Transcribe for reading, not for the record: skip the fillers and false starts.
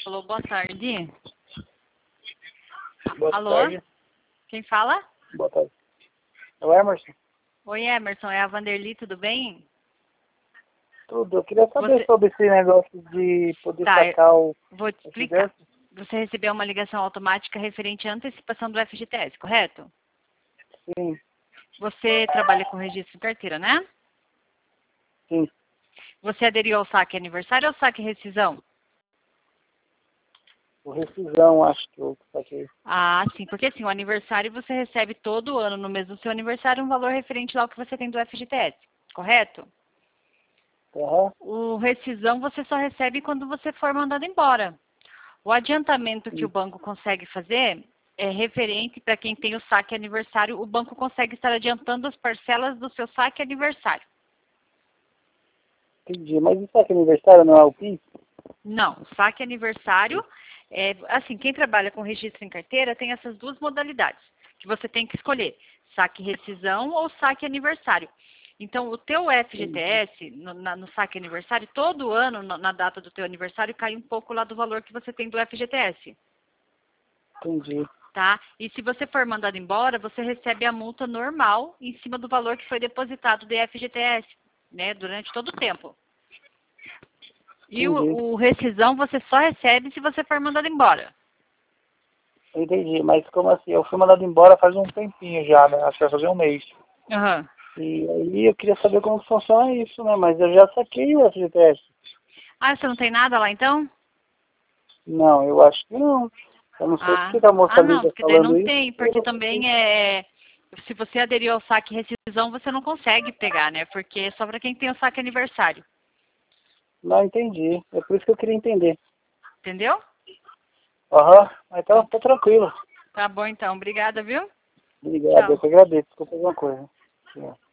Alô, boa tarde. Boa Alô? tarde. Quem fala? Boa tarde. É o Emerson? Oi, Emerson, é a Vanderly, tudo bem? Tudo. Eu queria saber Você- sobre esse negócio de poder Tá, sacar o vou te explicar. FGTS. Você recebeu uma ligação automática referente à antecipação do FGTS, correto? Sim, Você trabalha com registro de carteira, né? sim. Você aderiu ao saque aniversário ou saque rescisão? O rescisão, acho que eu saquei. Ah, sim, porque assim, o aniversário você recebe todo ano, no mês do seu aniversário, um valor referente lá ao que você tem do FGTS, correto? Aham. O rescisão você só recebe quando você for mandado embora. O adiantamento que o Sim. banco consegue fazer é referente para quem tem o saque aniversário. O banco consegue estar adiantando as parcelas do seu saque aniversário. Entendi. Mas isso aqui é aniversário, não é o PIS? Não, o saque aniversário, assim, quem trabalha com registro em carteira tem essas duas modalidades, que você tem que escolher, saque rescisão ou saque aniversário. Então, o teu FGTS, no saque aniversário, todo ano, na data do teu aniversário, cai um pouco lá do valor que você tem do FGTS. Entendi. Tá? E se você for mandado embora, você recebe a multa normal em cima do valor que foi depositado do FGTS, né, durante todo o tempo. E Entendi. o rescisão você só recebe se você for mandado embora. Entendi. Mas como assim? Eu fui mandado embora faz um tempinho já, né? Acho que vai fazer um mês. Aham. E aí eu queria saber como funciona isso, né? Mas eu já saquei o FGTS. Ah, você não tem nada lá então? Não, eu acho que não. Eu não sei Ah, porque a moça não, liga porque daí não falando isso. tem, Eu porque não saquei. também se você aderiu ao saque rescisão, você não consegue pegar, né? Porque é só para quem tem o saque aniversário. Não entendi. É por isso que eu queria entender. Entendeu? Aham, então Então, tá tranquilo. tá bom então. Obrigada, viu? Obrigado, eu Tchau. que agradeço. Desculpa alguma coisa. Tchau.